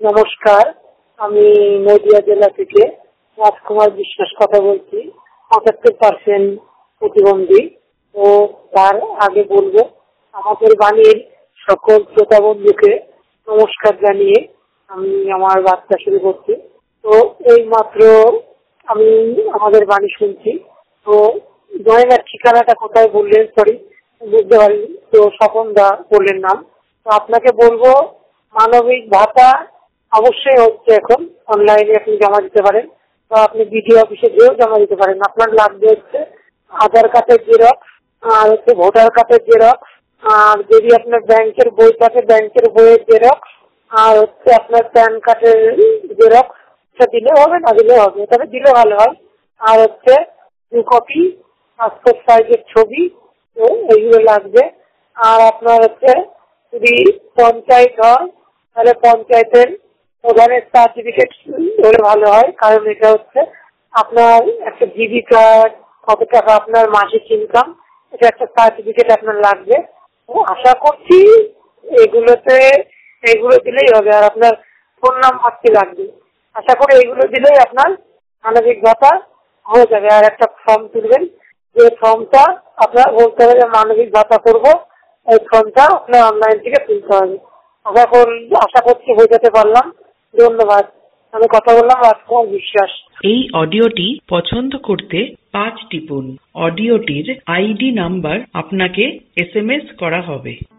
নমস্কার, আমি নদিয়া জেলা থেকে রাজকুমার বিশ্বাস কথা বলছি। ৭৫% প্রতিবন্ধী। তো তার আগে বলবো, আমাদের বাণীর সকল শ্রোতা বন্ধুকে নমস্কার জানিয়ে আমি আমার বার্তা শুরু করছি। তো এই মাত্র আমি আমাদের বাণী শুনছি। তো জয়েনার ঠিকানাটা কোথায় বললেন, সরি বুঝতে পারিনি। তো স্বপন দা বললেন নাম। তো আপনাকে বলবো, মানবিক ভাতা অবশ্যই হচ্ছে, এখন অনলাইনে আপনি জমা দিতে পারেন বা আপনি বিডিও অফিসে গিয়েও জমা দিতে পারেন। আপনার লাগবে হচ্ছে আধার কার্ডের জেরক্স, আর হচ্ছে ভোটার কার্ডের জেরক্স, আর যদি আপনার ব্যাংকের বই থাকে ব্যাংকের বইয়ের জেরক্স, আর হচ্ছে আপনার প্যান কার্ডের জেরক্স। সেটা দিলেও হবে, না দিলেও হবে, তবে দিলে ভালো হয়। আর হচ্ছে 2 কপি পাসপোর্ট সাইজের ছবি। তো এইগুলো লাগবে। আর আপনার হচ্ছে যদি পঞ্চায়েত হয় তাহলে পঞ্চায়েতের প্রধানের সার্টিফিকেট হলে ভালো হয়, কারণ এটা হচ্ছে আপনার একটা জীবিকা, কত টাকা আপনার মাসিক ইনকাম, এটা একটা সার্টিফিকেট আপনার লাগবে। তো আশা করছি এগুলো দিলেই হবে। আর আপনার ফোন নাম্বারটি লাগবে। আশা করি এগুলো দিলেই আপনার মানবিক ভাতা হয়ে যাবে। আর একটা ফর্ম তুলবেন, যে ফর্মটা আপনার বলতে হবে যে মানবিক ভাতা করবো, এই ফর্মটা আপনার অনলাইন থেকে তুলতে হবে। আশা করছি বোঝাতে পারলাম। ধন্যবাদ। আমি কথা বললাম রাজকুমার বিশ্বাস। এই অডিওটি পছন্দ করতে 5 টিপুন। অডিওটির আইডি নাম্বার আপনাকে SMS করা হবে।